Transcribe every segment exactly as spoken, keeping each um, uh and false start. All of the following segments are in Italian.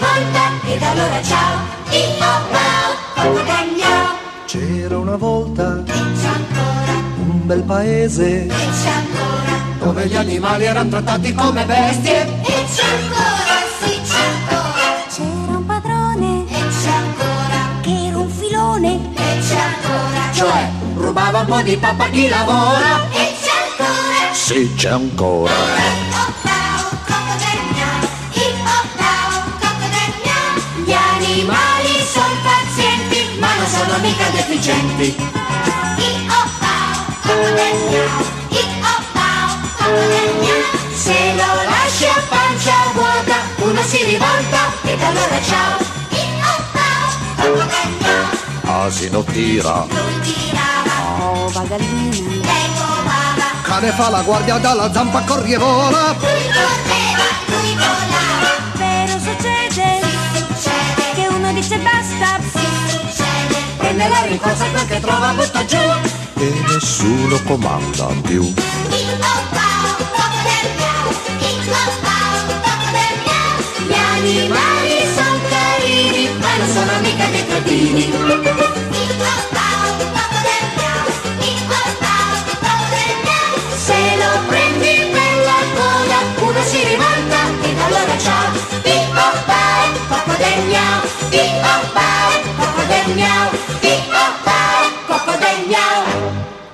rivolta ed allora ciao, i-oh-wow, coccodagno. C'era una volta E c'è ancora, un bel paese e c'è ancora, dove gli animali erano trattati come bestie. e c'è ancora, sì c'è ancora. C'era un padrone E c'è ancora, che era un filone, e c'è ancora, Cioè, rubava un po' di pappa a chi lavora. e c'è ancora. Sì, c'è ancora. I-oh-wow, coccodagno, i-oh-wow, coccodagno. Gli animali sono pazienti, ma non sono mica deficienti. I-oh-wow, coccodagno, i-oh-wow, coccodagno. Se lo lasci a pancia vuota, uno si rivolta ed allora ciao. I-oh-wow, coccodagno. Asino tira, Lui tirava, ova gallina, lei volava. cane fa la guardia dalla zampa corrievola. Lui correva, lui volava. però succede Succede, che uno dice basta, succede. Prende la rincorsa quel che trova butta giù e nessuno comanda più. I-oh-wow, coccodagno, i-oh-wow, coccodagno. Gli animali sono carini, ma non sono mica dei cretini. I-oh-wow, coccodagno, i-oh-wow, coccodagno. Se lo prendi per la coda, uno si rivolta ed allora ciao. I-oh-wow, coccodagno, i-oh-wow, coccodagno, i-oh-wow, coccodagno.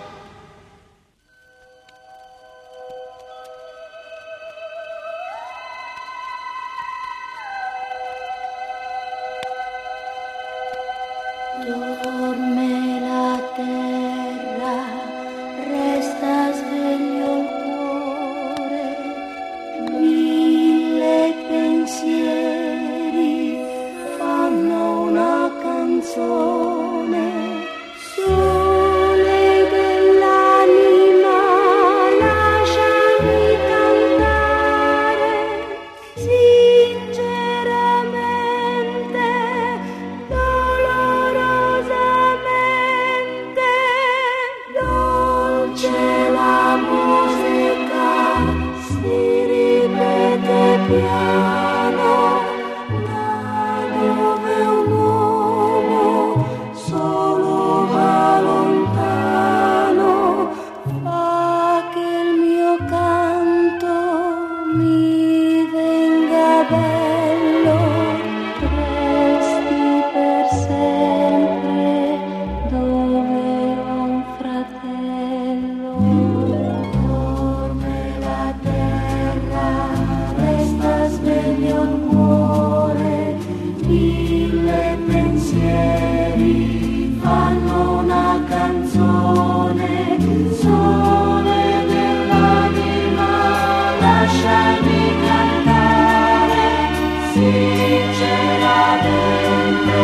dorme la terra, resta sveglio il cuore, mille pensieri fanno una canzone, sole dell'anima, lasciami cantare sinceramente, dolorosamente, dolce la musica, si ripete piano, da dove un uomo solo va lontano, fa che il mio canto mi venga bello, resti per sempre dove ho un fratello. Dorme la terra, resta sveglio il cuore, mille pensieri fanno una canzone, sole dell'anima, lasciami cantare sinceramente,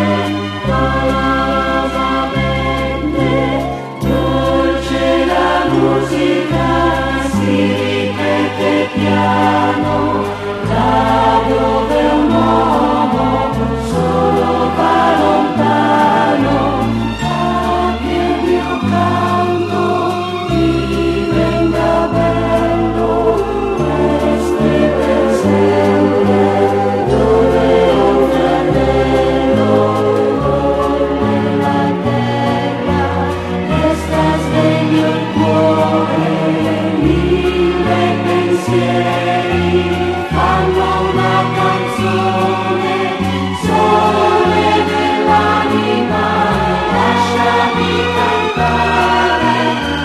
dolorosamente, dolce la musica, si ripete piano, da dove un uomo solo va lontano, fa che il mio canto mi venga bello, resti per sempre dove ho un fratello. Dorme la terra, resta sveglio il cuore, mille pensieri fanno una canzone, sole dell'anima, lasciami cantare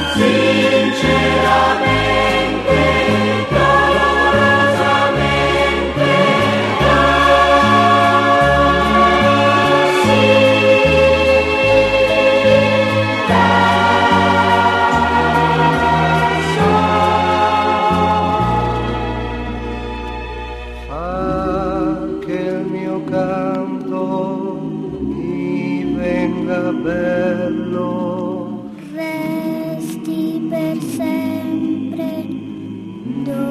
sinceramente, dolorosamente, Fa che il mio canto mi venga bello. Resti per sempre dove